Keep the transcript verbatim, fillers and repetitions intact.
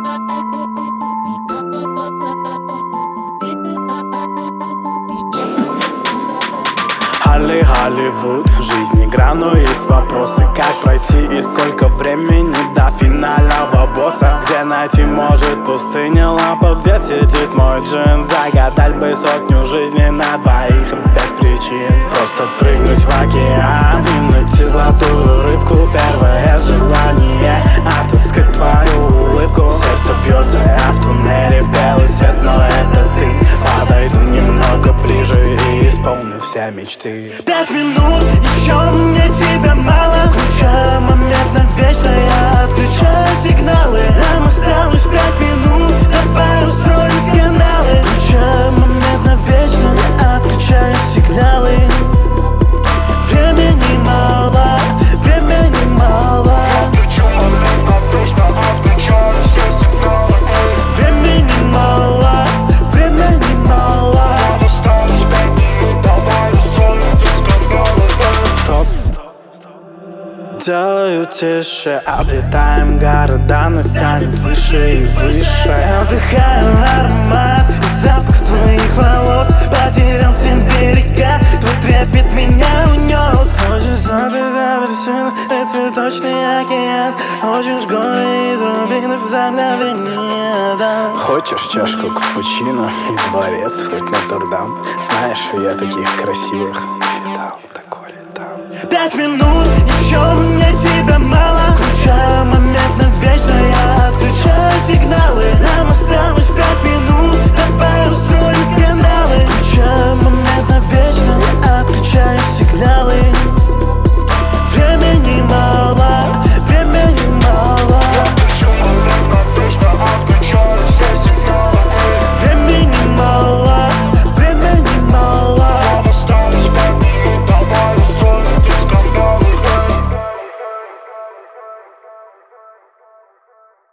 Холли, Голливуд, жизнь игра, но есть вопросы. Как пройти и сколько времени до финального босса? Где найти, может, пустыня лампа, где сидит мой джин? Загадать бы сотню жизней на двоих без причин. Просто прыгнуть в океан и найти золотую рыбку. Первое желание — отыскать твою улыбку. Сердце бьется, а в туннеле белый свет, но это ты. Подойду немного ближе и исполню все мечты. Пять минут, еще мне тебя мало. Включаю момент навечно, я отключаю сигналы. Нам осталось пять минут, давай устроим скандалы. Включаю момент навечно, я отключаю сигналы. Времени мало, времени мало. Включу момент навечно, отключаю все сигналы. Времени мало, времени мало. Нам осталось пять минут, давай устроим скандалы. Стоп. Делаю тише, облетаем города, нас тянет выше и выше. Я вдыхаю аромат, запах твоих волос. Потерял все берега, твой трепет меня унес. Хочешь сады за вершину, это цветочный океан. Хочешь горы из рубинов за мгновение, да. Хочешь чашку капучино и дворец, хоть Нотр-Дам? Знаешь, я таких красивых не видал, такой летал. Пять минут, еще мне тебя мало. Включаю момент навечно, я